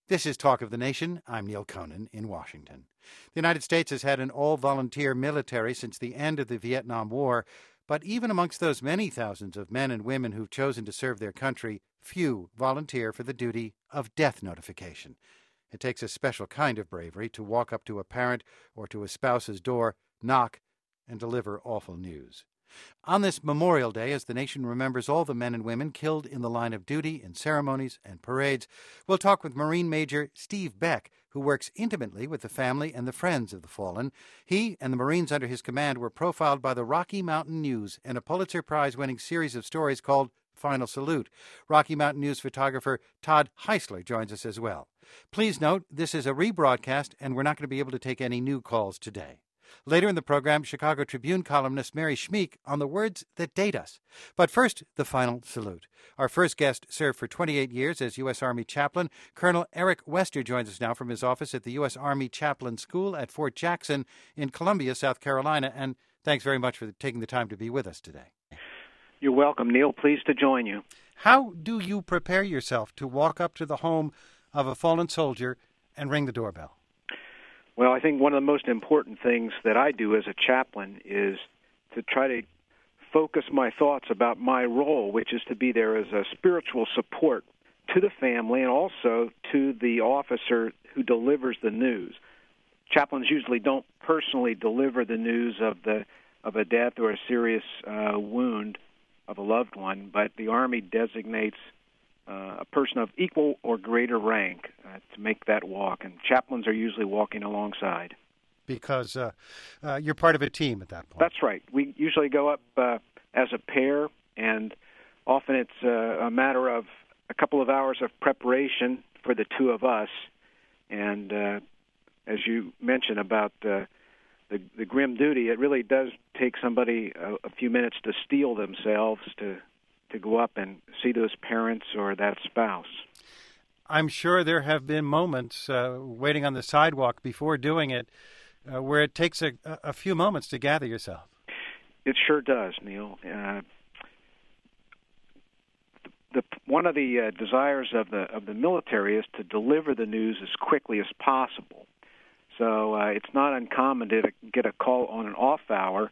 This is Talk of the Nation. I'm Neil Conan in Washington. The United States has had an all-volunteer military since the end of the Vietnam War, but even amongst those many thousands of men and women who've chosen to serve their country, few volunteer for the duty of death notification. It takes a special kind of bravery to walk up to a parent or to a spouse's door, knock, and deliver awful news. On this Memorial Day, as the nation remembers all the men and women killed in the line of duty in ceremonies and parades, we'll talk with Marine Major Steve Beck, who works intimately with the family and the friends of the fallen. He and the Marines under his command were profiled by the Rocky Mountain News in a Pulitzer Prize-winning series of stories called Final Salute. Rocky Mountain News photographer Todd Heisler joins us as well. Please note, this is a rebroadcast, and we're not going to be able to take any new calls today. Later in the program, Chicago Tribune columnist Mary Schmeek on the words that date us. But first, the final salute. Our first guest served for 28 years as U.S. Army chaplain. Colonel Eric Wester joins us now from his office at the U.S. Army Chaplain School at Fort Jackson in Columbia, South Carolina. And thanks very much for taking the time to be with us today. You're welcome, Neil. Pleased to join you. How do you prepare yourself to walk up to the home of a fallen soldier and ring the doorbell? Well, I think one of the most important things that I do as a chaplain is to try to focus my thoughts about my role, which is to be there as a spiritual support to the family and also to the officer who delivers the news. Chaplains usually don't personally deliver the news of a death or a serious wound of a loved one, but the Army designates a person of equal or greater rank to make that walk, and chaplains are usually walking alongside. Because you're part of a team at that point. That's right. We usually go up as a pair, and often it's a matter of a couple of hours of preparation for the two of us. And as you mentioned about the grim duty, it really does take somebody a few minutes to steel themselves to go up and see those parents or that spouse. I'm sure there have been moments waiting on the sidewalk before doing it where it takes a few moments to gather yourself. It sure does, Neil. One of the desires of the military is to deliver the news as quickly as possible. So it's not uncommon to get a call on an off hour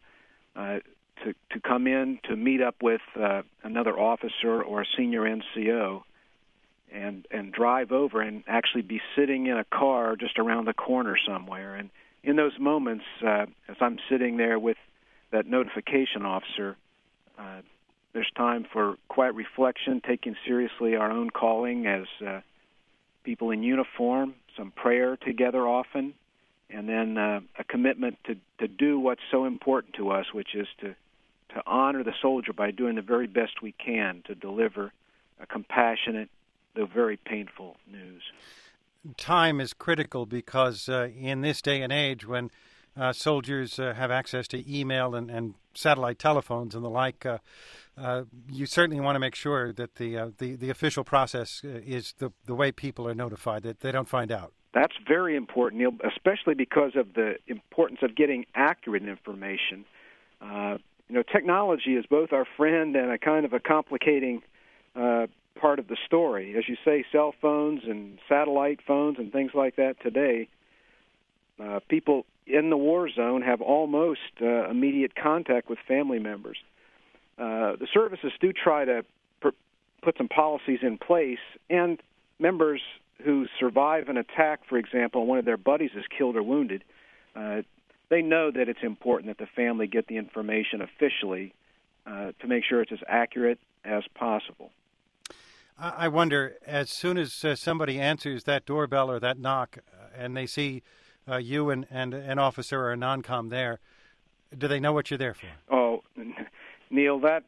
to come in to meet up with another officer or a senior NCO and drive over and actually be sitting in a car just around the corner somewhere. And in those moments, as I'm sitting there with that notification officer, there's time for quiet reflection, taking seriously our own calling as people in uniform, some prayer together often, and then a commitment to do what's so important to us, which is to honor the soldier by doing the very best we can to deliver a compassionate, though very painful news. Time is critical because in this day and age when soldiers have access to email and satellite telephones and the like, you certainly want to make sure that the official process is the way people are notified, that they don't find out. That's very important, Neil, especially because of the importance of getting accurate information. Technology is both our friend and a kind of a complicating part of the story. As you say, cell phones and satellite phones and things like that today, people in the war zone have almost immediate contact with family members. The services do try to put some policies in place, and members who survive an attack, for example, and one of their buddies is killed or wounded, they know that it's important that the family get the information officially to make sure it's as accurate as possible. I wonder, as soon as somebody answers that doorbell or that knock and they see you and an officer or a non-com there, do they know what you're there for? Oh, Neil, that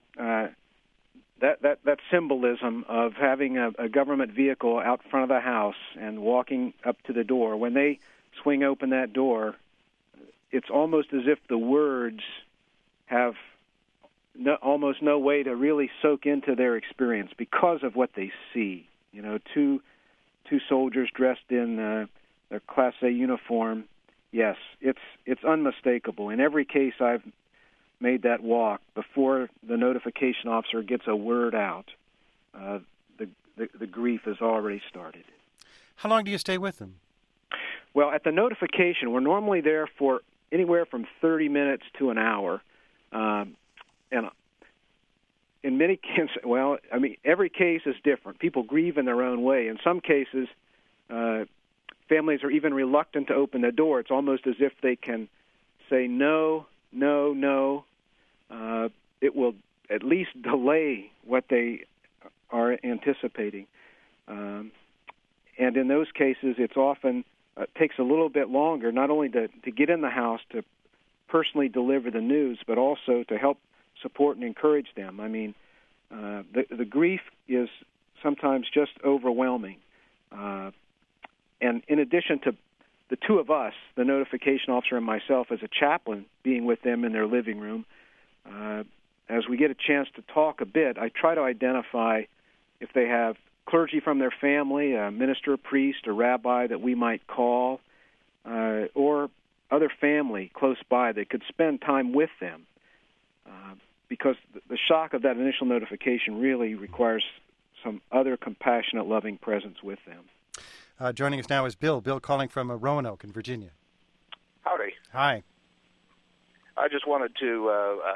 symbolism of having a government vehicle out front of the house and walking up to the door, when they swing open that door, it's almost as if the words have almost no way to really soak into their experience because of what they see. Two soldiers dressed in their Class A uniform. Yes, it's unmistakable. In every case I've made that walk, before the notification officer gets a word out, the grief has already started. How long do you stay with them? Well, at the notification, we're normally there for anywhere from 30 minutes to an hour. And in many cases, every case is different. People grieve in their own way. In some cases, families are even reluctant to open the door. It's almost as if they can say no, no, no. It will at least delay what they are anticipating. And in those cases, it's often takes a little bit longer, not only to get in the house to personally deliver the news, but also to help support and encourage them. I mean, the grief is sometimes just overwhelming. And in addition to the two of us, the notification officer and myself as a chaplain, being with them in their living room, as we get a chance to talk a bit, I try to identify if they have clergy from their family, a minister, a priest, a rabbi that we might call, or other family close by that could spend time with them. Because the shock of that initial notification really requires some other compassionate, loving presence with them. Joining us now is Bill. Bill calling from Roanoke in Virginia. Howdy. Hi. I just wanted to,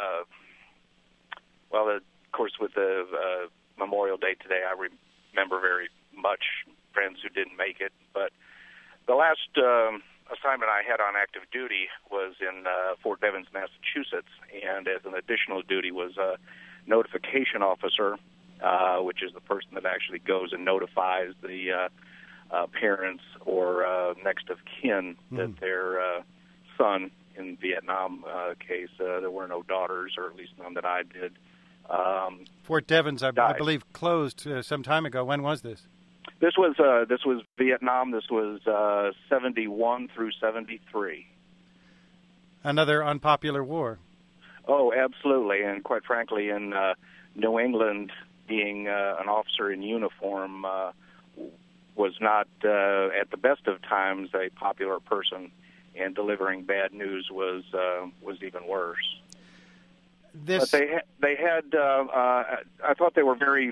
of course, with the Memorial Day today, I remember very much friends who didn't make it. But the last assignment I had on active duty was in Fort Devens, Massachusetts, and as an additional duty was a notification officer, which is the person that actually goes and notifies the parents or next of kin that their son, in Vietnam case, there were no daughters, or at least none that I did. Fort Devens, I believe, closed some time ago. When was this? This was Vietnam. This was 71 through 73. Another unpopular war. Oh, absolutely, and quite frankly, in New England, being an officer in uniform was not, at the best of times, a popular person, and delivering bad news was even worse. But they had I thought they were very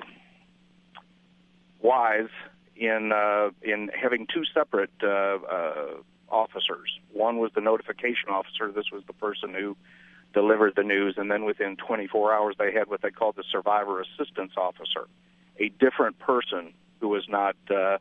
wise in having two separate officers. One was the notification officer. This was the person who delivered the news, and then within 24 hours they had what they called the survivor assistance officer, a different person who was not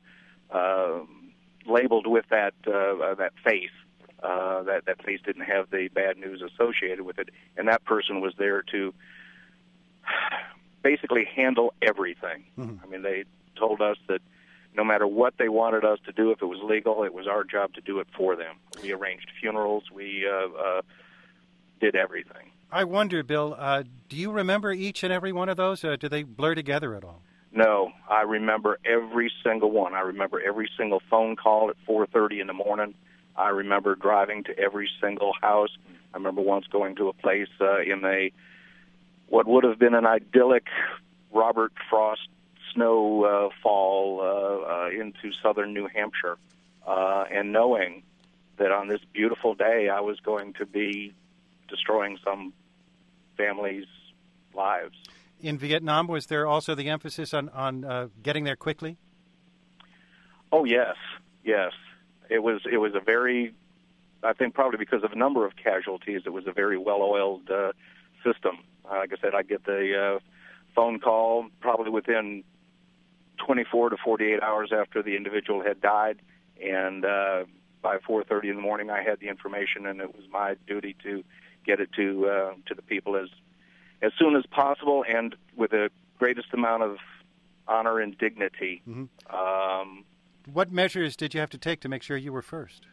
labeled with that face. That face didn't have the bad news associated with it, and that person was there to basically handle everything. I mean, they told us that no matter what they wanted us to do, if it was legal, it was our job to do it for them. We arranged funerals. We did everything. I wonder, Bill, do you remember each and every one of those? Do they blur together at all? No, I remember every single one. I remember every single phone call at 4:30 in the morning. I remember driving to every single house. I remember once going to a place in what would have been an idyllic Robert Frost snow fall into southern New Hampshire, and knowing that on this beautiful day I was going to be destroying some families' lives. In Vietnam, was there also the emphasis on getting there quickly? Oh, yes. It was a very, I think probably because of a number of casualties, it was a very well-oiled system. Like I said, I'd get the phone call probably within 24 to 48 hours after the individual had died, and by 4:30 in the morning I had the information, and it was my duty to get it to the people as soon as possible and with the greatest amount of honor and dignity. What measures did you have to take to make sure you were first?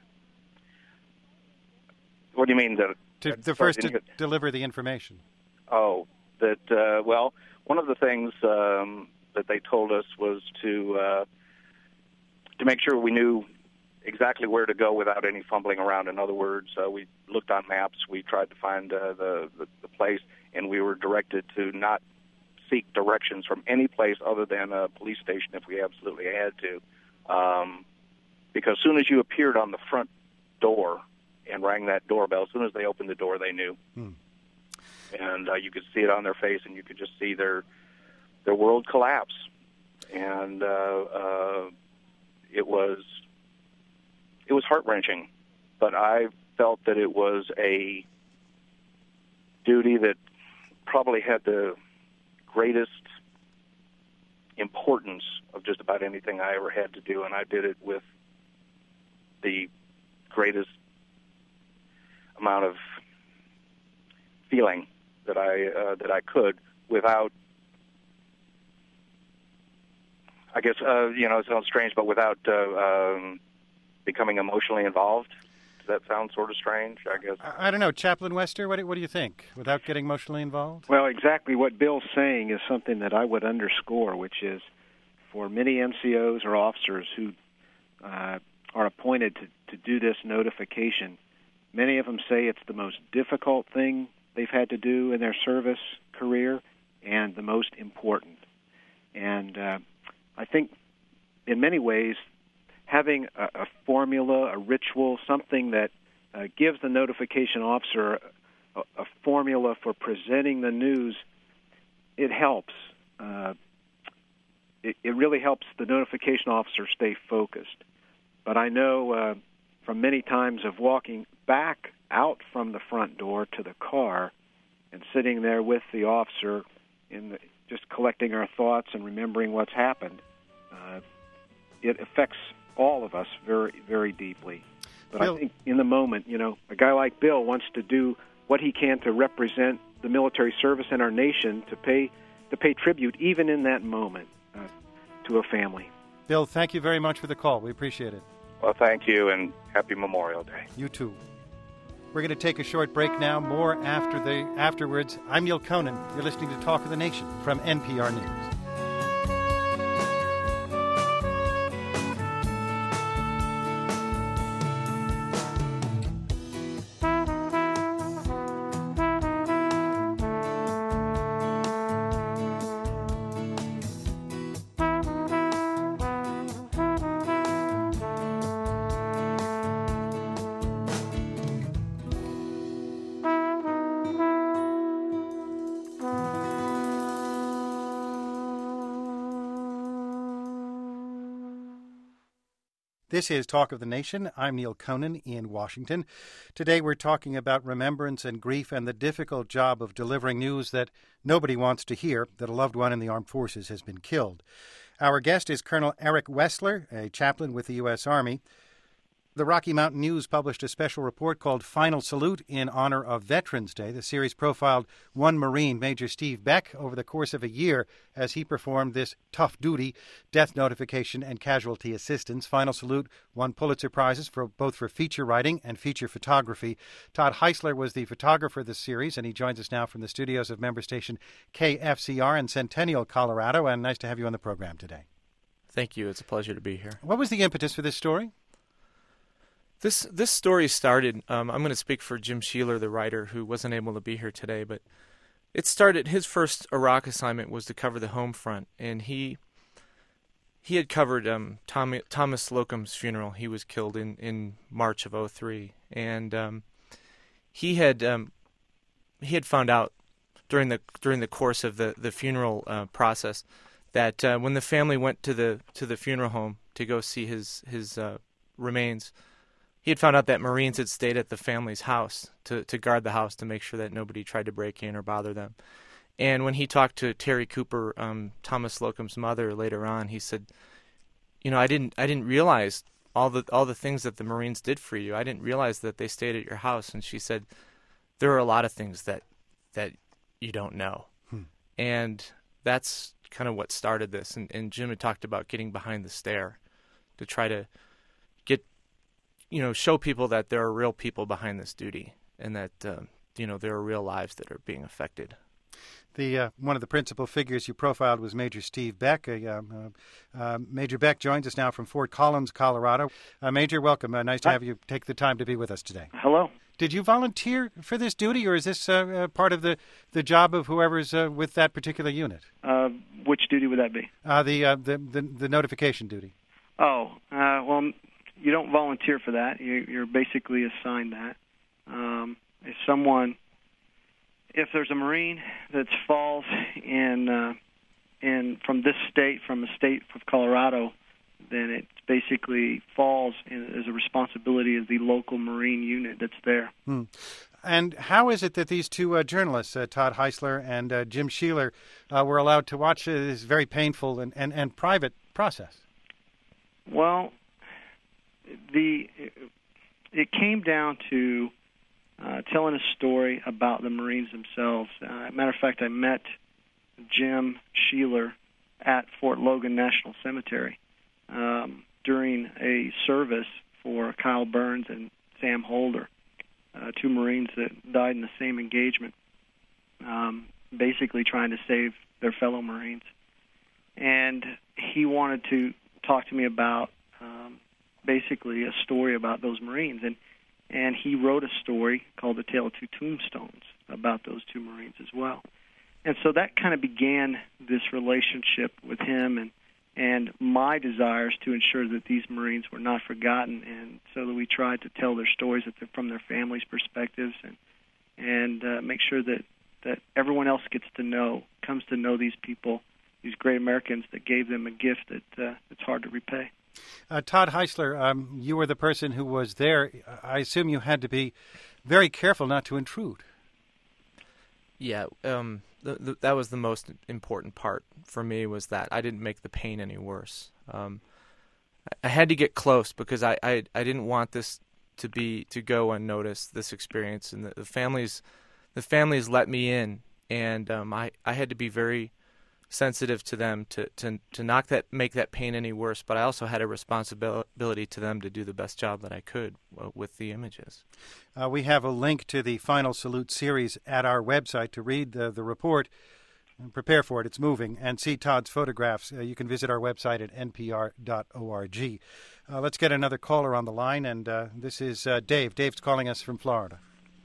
What do you mean? The first to deliver the information. Oh, well, one of the things that they told us was to make sure we knew exactly where to go without any fumbling around. In other words, we looked on maps, we tried to find the place, and we were directed to not seek directions from any place other than a police station if we absolutely had to. Because as soon as you appeared on the front door and rang that doorbell, as soon as they opened the door, they knew. And you could see it on their face, and you could just see their world collapse. And it was heart-wrenching, but I felt that it was a duty that probably had the greatest importance of just about anything I ever had to do, and I did it with the greatest amount of feeling that I could, without, I guess, it sounds strange, but without becoming emotionally involved. Does that sound sort of strange? I guess. I don't know, Chaplain Wester. What do you think? Without getting emotionally involved? Well, exactly what Bill's saying is something that I would underscore, which is for many NCOs or officers who are appointed to do this notification, many of them say it's the most difficult thing they've had to do in their service career and the most important. And I think in many ways having a formula, a ritual, something that gives the notification officer a formula for presenting the news, it helps. It really helps the notification officer stay focused. But I know from many times of walking back out from the front door to the car and sitting there with the officer just collecting our thoughts and remembering what's happened, it affects all of us very, very deeply. But Bill, I think in the moment, a guy like Bill wants to do what he can to represent the military service in our nation, to pay tribute even in that moment to a family. Bill, thank you very much for the call. We appreciate it. Well, thank you, and happy Memorial Day. You too. We're going to take a short break now. More afterwards. I'm Neil Conan. You're listening to Talk of the Nation from NPR News. This is Talk of the Nation. I'm Neil Conan in Washington. Today we're talking about remembrance and grief and the difficult job of delivering news that nobody wants to hear, that a loved one in the armed forces has been killed. Our guest is Colonel Eric Wessler, a chaplain with the U.S. Army. The Rocky Mountain News published a special report called Final Salute in honor of Veterans Day. The series profiled one Marine, Major Steve Beck, over the course of a year as he performed this tough duty, death notification and casualty assistance. Final Salute won Pulitzer Prizes both for feature writing and feature photography. Todd Heisler was the photographer of the series, and he joins us now from the studios of member station KFCR in Centennial, Colorado. And nice to have you on the program today. Thank you. It's a pleasure to be here. What was the impetus for this story? This story started, I'm going to speak for Jim Sheeler, the writer, who wasn't able to be here today, but it started, his first Iraq assignment was to cover the home front, and he had covered Thomas Slocum's funeral. He was killed in March of 2003, and he had found out during the course of the funeral process that when the family went to the funeral home to go see his remains, he had found out that Marines had stayed at the family's house to guard the house to make sure that nobody tried to break in or bother them. And when he talked to Terry Cooper, Thomas Slocum's mother, later on, he said, I didn't realize all the things that the Marines did for you. I didn't realize that they stayed at your house. And she said, there are a lot of things that you don't know. And that's kind of what started this. And Jim had talked about getting behind the stair to try to show people that there are real people behind this duty, and that there are real lives that are being affected. One of the principal figures you profiled was Major Steve Beck. Major Beck joins us now from Fort Collins, Colorado. Major, welcome. Nice to have you take the time to be with us today. Hello. Did you volunteer for this duty, or is this part of the job of whoever's with that particular unit? Which duty would that be? The notification duty. Oh, well, you don't volunteer for that. You're basically assigned that. If there's a Marine that falls in from this state, from a state of Colorado, then it basically falls as a responsibility of the local Marine unit that's there. And how is it that these two journalists, Todd Heisler and Jim Sheeler, were allowed to watch this very painful and private process? Well, it came down to telling a story about the Marines themselves. Matter of fact, I met Jim Sheeler at Fort Logan National Cemetery during a service for Kyle Burns and Sam Holder, two Marines that died in the same engagement, basically trying to save their fellow Marines. And he wanted to talk to me about basically a story about those Marines. And he wrote a story called The Tale of Two Tombstones about those two Marines as well. And so that kind of began this relationship with him and my desires to ensure that these Marines were not forgotten, and so that we tried to tell their stories from their families' perspectives and make sure that everyone else comes to know these people, these great Americans that gave them a gift that it's hard to repay. Todd Heisler, you were the person who was there. I assume you had to be very careful not to intrude. Yeah, that was the most important part for me, was that I didn't make the pain any worse. I had to get close because I didn't want this to go unnoticed, this experience, and the families let me in, and I had to be very sensitive to them to not make that pain any worse, but I also had a responsibility to them to do the best job that I could with the images. We have a link to the Final Salute series at our website to read the report. Prepare for it. It's moving. And see Todd's photographs. You can visit our website at npr.org. Let's get another caller on the line, and this is Dave. Dave's calling us from Florida.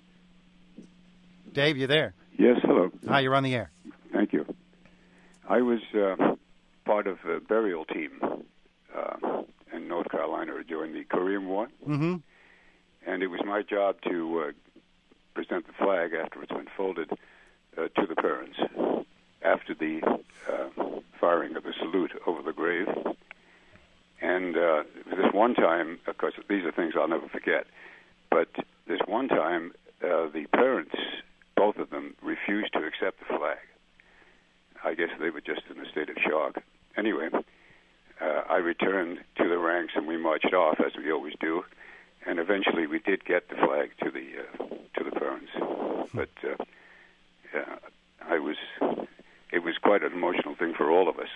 Dave, you there? Yes, hello. Hi, you're on the air. Thank you. I was part of a burial team in North Carolina during the Korean War. Mm-hmm. And it was my job to present the flag after it's been folded to the parents after the firing of the salute over the grave. And this one time, of course, these are things I'll never forget, but this one time, the parents, both of them, refused to accept the flag. I guess they were just in a state of shock. Anyway, I returned to the ranks and we marched off, as we always do. And eventually, we did get the flag to the parents. But it was quite an emotional thing for all of us.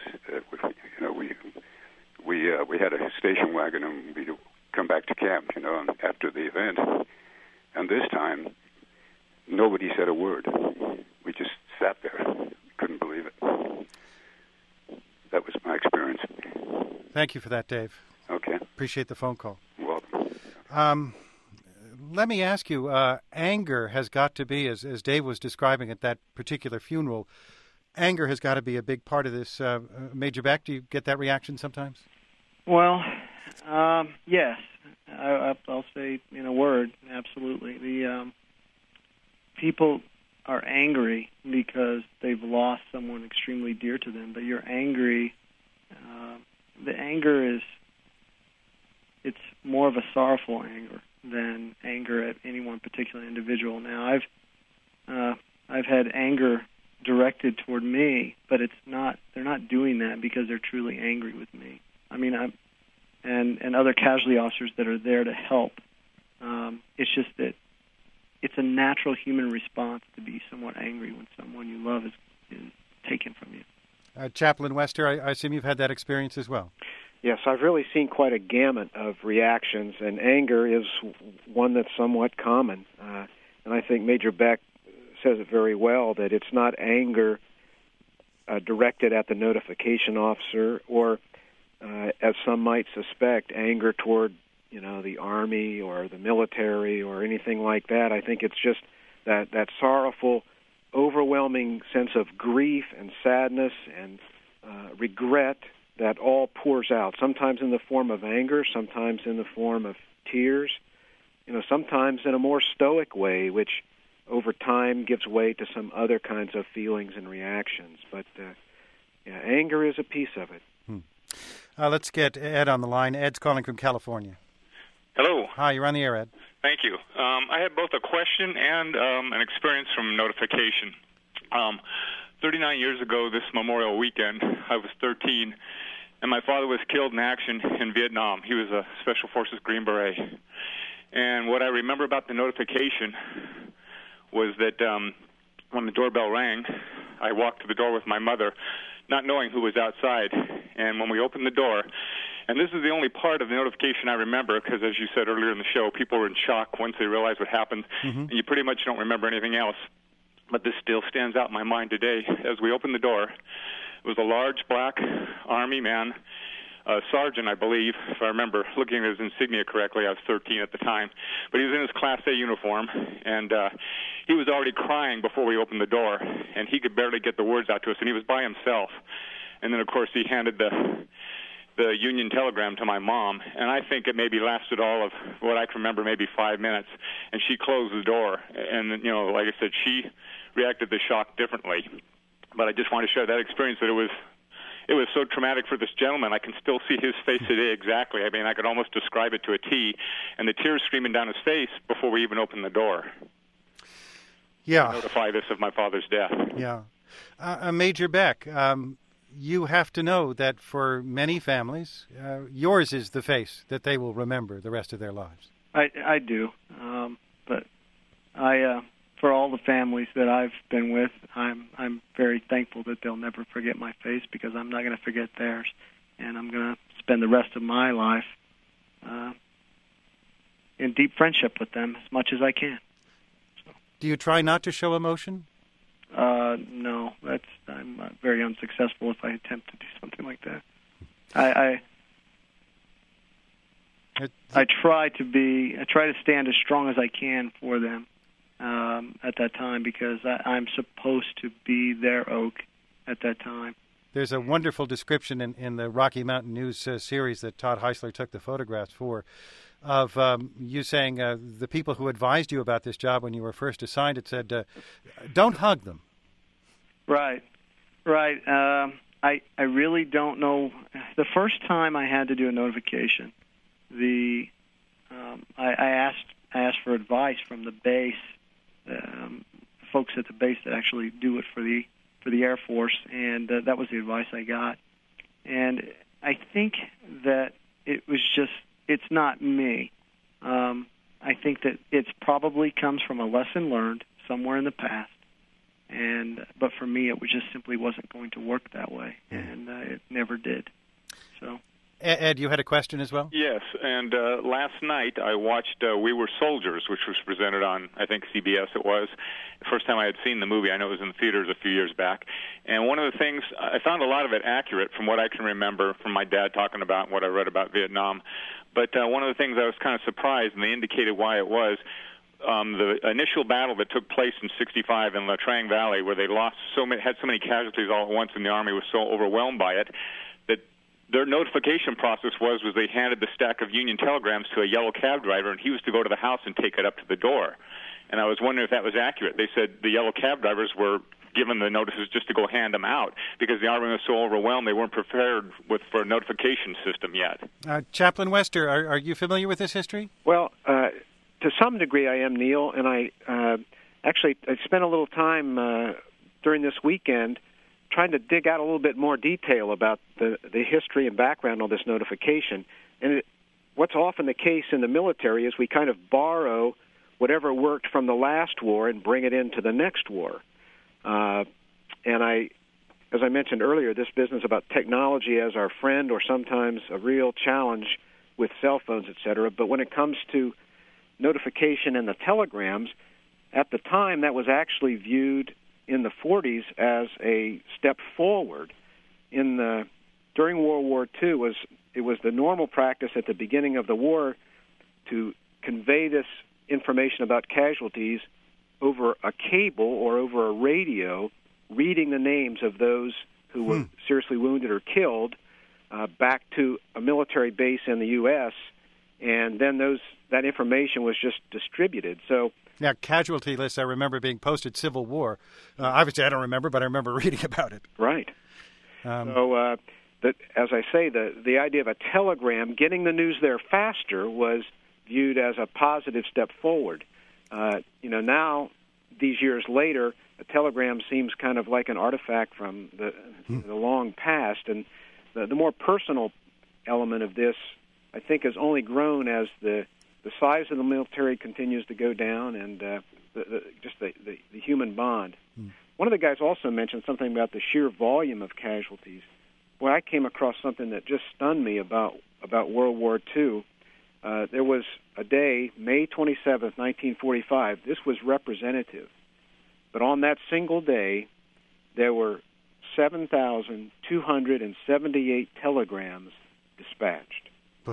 We had a station wagon and we'd come back to camp, after the event. And this time, nobody said a word. We just sat there. Couldn't believe it. That was my experience. Thank you for that, Dave. Okay. Appreciate the phone call. You're welcome. Let me ask you, anger has got to be, as Dave was describing at that particular funeral, anger has got to be a big part of this. Major Beck, do you get that reaction sometimes? Well, yes. I'll say in a word, absolutely. The people are angry because they've lost someone extremely dear to them, but you're angry. The anger it's more of a sorrowful anger than anger at any one particular individual. Now, I've had anger directed toward me, but they're not doing that because they're truly angry with me. I mean, and other casualty officers that are there to help. It's just that it's a natural human response to be somewhat angry when someone you love is taken from you. Chaplain Wester, I assume you've had that experience as well. Yes, I've really seen quite a gamut of reactions, and anger is one that's somewhat common. And I think Major Beck says it very well, that it's not anger directed at the notification officer or, as some might suspect, anger toward the Army or the military or anything like that. I think it's just that sorrowful, overwhelming sense of grief and sadness and regret that all pours out, sometimes in the form of anger, sometimes in the form of tears, sometimes in a more stoic way, which over time gives way to some other kinds of feelings and reactions. But anger is a piece of it. Let's get Ed on the line. Ed's calling from California. Hello. Hi, you're on the air, Ed. Thank you. I had both a question and an experience from notification. 39 years ago, this Memorial weekend, I was 13, and my father was killed in action in Vietnam. He was a Special Forces Green Beret. And what I remember about the notification was that when the doorbell rang, I walked to the door with my mother, not knowing who was outside. And when we opened the door, and this is the only part of the notification I remember, because as you said earlier in the show, people were in shock once they realized what happened, and you pretty much don't remember anything else. But this still stands out in my mind today. As we opened the door, it was a large black Army man, a sergeant, I believe, if I remember looking at his insignia correctly. I was 13 at the time. But he was in his Class A uniform, and he was already crying before we opened the door, and he could barely get the words out to us, and he was by himself. And then, of course, he handed the Union telegram to my mom, and I think it maybe lasted all of what I can remember, maybe 5 minutes, and she closed the door. And, like I said, she reacted to shock differently. But I just want to share that experience, that it was so traumatic for this gentleman. I can still see his face today exactly. I mean, I could almost describe it to a T, and the tears streaming down his face before we even opened the door. Yeah. To notify this of my father's death. Yeah. Major Beck, you have to know that for many families, yours is the face that they will remember the rest of their lives. I do. But for all the families that I've been with, I'm very thankful that they'll never forget my face, because I'm not going to forget theirs, and I'm going to spend the rest of my life in deep friendship with them as much as I can. So. Do you try not to show emotion? No, I'm very unsuccessful if I attempt to do something like that. I try to stand as strong as I can for them. At that time, because I'm supposed to be their oak at that time. There's a wonderful description in the Rocky Mountain News series that Todd Heisler took the photographs for, of you saying the people who advised you about this job when you were first assigned it said, don't hug them. Right. I really don't know. The first time I had to do a notification, I asked for advice from the base. Folks at the base that actually do it for the Air Force, and that was the advice I got. And I think that it's not me. I think that it's probably comes from a lesson learned somewhere in the past, but for me it just simply wasn't going to work that way, and it never did. So. Ed, you had a question as well? Yes, and last night I watched We Were Soldiers, which was presented on, I think, CBS it was. The first time I had seen the movie. I know it was in the theaters a few years back. And one of the things, I found a lot of it accurate from what I can remember from my dad talking about and what I read about Vietnam. But one of the things I was kind of surprised, and they indicated why it was, the initial battle that took place in '65 in La Trang Valley, where they had so many casualties all at once, and the Army was so overwhelmed by it, that their notification process was they handed the stack of Union telegrams to a yellow cab driver, and he was to go to the house and take it up to the door. And I was wondering if that was accurate. They said the yellow cab drivers were given the notices just to go hand them out because the Army was so overwhelmed they weren't prepared for a notification system yet. Chaplain Wester, are you familiar with this history? Well, to some degree I am, Neil, and I spent a little time during this weekend trying to dig out a little bit more detail about the history and background of this notification. And what's often the case in the military is we kind of borrow whatever worked from the last war and bring it into the next war. As I mentioned earlier, this business about technology as our friend or sometimes a real challenge with cell phones, et cetera. But when it comes to notification and the telegrams, at the time that was actually viewed in the 40s as a step forward. During World War II, it was the normal practice at the beginning of the war to convey this information about casualties over a cable or over a radio, reading the names of those who were seriously wounded or killed back to a military base in the U.S., and then that information was just distributed. So. Yeah, casualty lists I remember being posted Civil War. Obviously, I don't remember, but I remember reading about it. Right. So that, as I say, the idea of a telegram, getting the news there faster, was viewed as a positive step forward. Now, these years later, a telegram seems kind of like an artifact from the long past, and the more personal element of this, I think, has only grown as the size of the military continues to go down, and the human bond. One of the guys also mentioned something about the sheer volume of casualties. Well, I came across something that just stunned me about World War II. There was a day, May 27th, 1945. This was representative. But on that single day, there were 7,278 telegrams dispatched.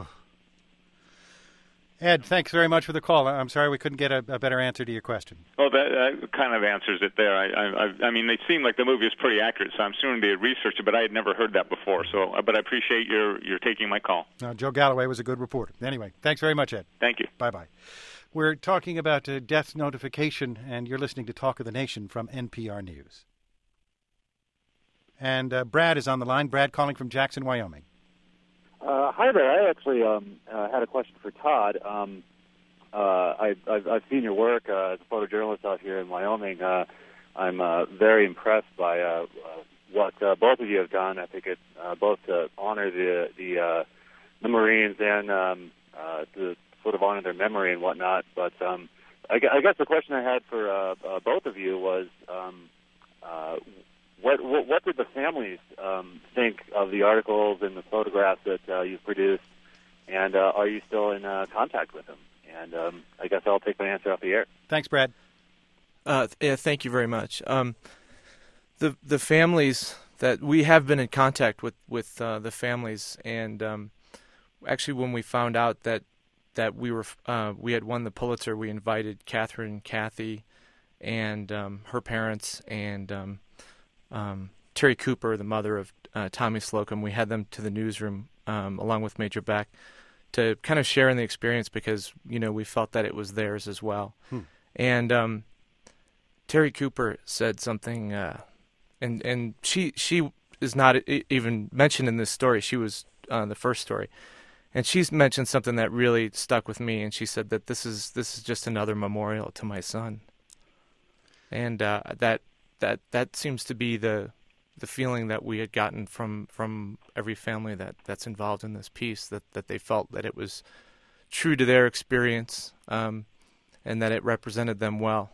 Ed, thanks very much for the call. I'm sorry we couldn't get a better answer to your question. Well, that kind of answers it there. I mean, it seemed like the movie was pretty accurate, so I'm assuming they had researched it, but I had never heard that before. So, but I appreciate your taking my call. Joe Galloway was a good reporter. Anyway, thanks very much, Ed. Thank you. Bye-bye. We're talking about death notification, and you're listening to Talk of the Nation from NPR News. And Brad is on the line. Brad calling from Jackson, Wyoming. Hi there. I actually had a question for Todd. I've seen your work as a photojournalist out here in Wyoming. I'm very impressed by what both of you have done. I think it's both to honor the Marines and to sort of honor their memory and whatnot. But I guess the question I had for both of you was, what did the families think of the articles and the photographs that you've produced, and are you still in contact with them? And I guess I'll take my answer off the air. Thanks, Brad. Yeah, thank you very much. The families that we have been in contact with the families, and actually when we found out that we had won the Pulitzer, we invited Kathy, and her parents, and Terry Cooper, the mother of Tommy Slocum. We had them to the newsroom along with Major Beck to kind of share in the experience, because we felt that it was theirs as well. And Terry Cooper said something, and she is not even mentioned in this story. She was the first story, and she's mentioned something that really stuck with me. And she said that this is just another memorial to my son, and that seems to be the feeling that we had gotten from every family that's involved in this piece, that they felt that it was true to their experience, and that it represented them well.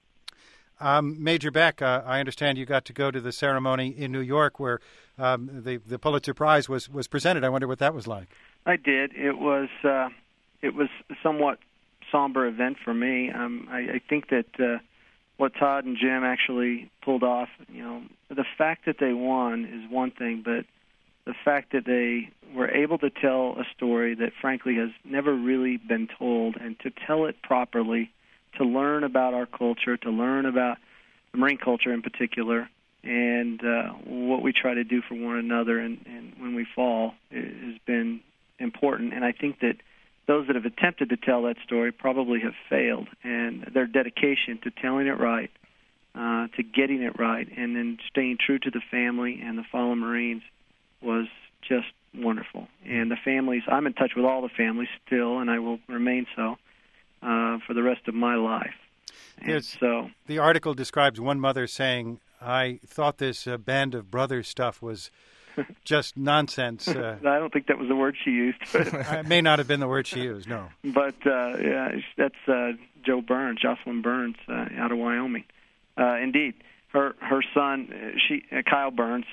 Major Beck, I understand you got to go to the ceremony in New York where the Pulitzer Prize was presented. I wonder what that was like. I did. It was a somewhat somber event for me. I think that what Todd and Jim actually pulled off, the fact that they won is one thing, but the fact that they were able to tell a story that frankly has never really been told, and to tell it properly, to learn about our culture, to learn about the Marine culture in particular, and what we try to do for one another and when we fall has been important. And I think that those that have attempted to tell that story probably have failed, and their dedication to telling it right, to getting it right, and then staying true to the family and the fallen Marines was just wonderful. And the families, I'm in touch with all the families still, and I will remain so for the rest of my life. And so the article describes one mother saying, "I thought this Band of Brothers stuff was just nonsense." I don't think that was the word she used. It may not have been the word she used, no. But that's Jocelyn Burns, out of Wyoming. Indeed, her son, Kyle Burns,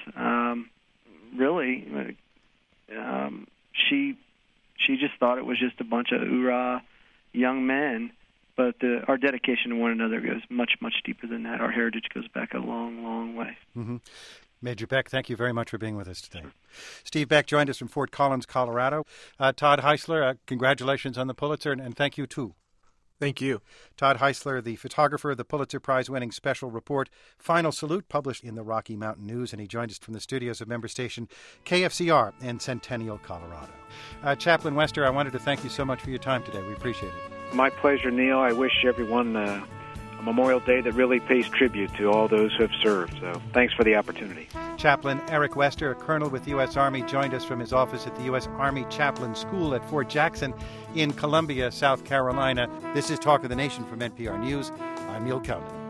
really, she just thought it was just a bunch of hoorah young men. But our dedication to one another goes much, much deeper than that. Our heritage goes back a long, long way. Mm-hmm. Major Beck, thank you very much for being with us today. Sure. Steve Beck joined us from Fort Collins, Colorado. Todd Heisler, congratulations on the Pulitzer, and thank you, too. Thank you. Todd Heisler, the photographer of the Pulitzer Prize-winning special report, Final Salute, published in the Rocky Mountain News, and he joined us from the studios of member station KFCR in Centennial, Colorado. Chaplain Wester, I wanted to thank you so much for your time today. We appreciate it. My pleasure, Neil. I wish everyone Memorial Day that really pays tribute to all those who have served. So thanks for the opportunity. Chaplain Eric Wester, a colonel with the U.S. Army, joined us from his office at the U.S. Army Chaplain School at Fort Jackson in Columbia, South Carolina. This is Talk of the Nation from NPR News. I'm Neil Conan.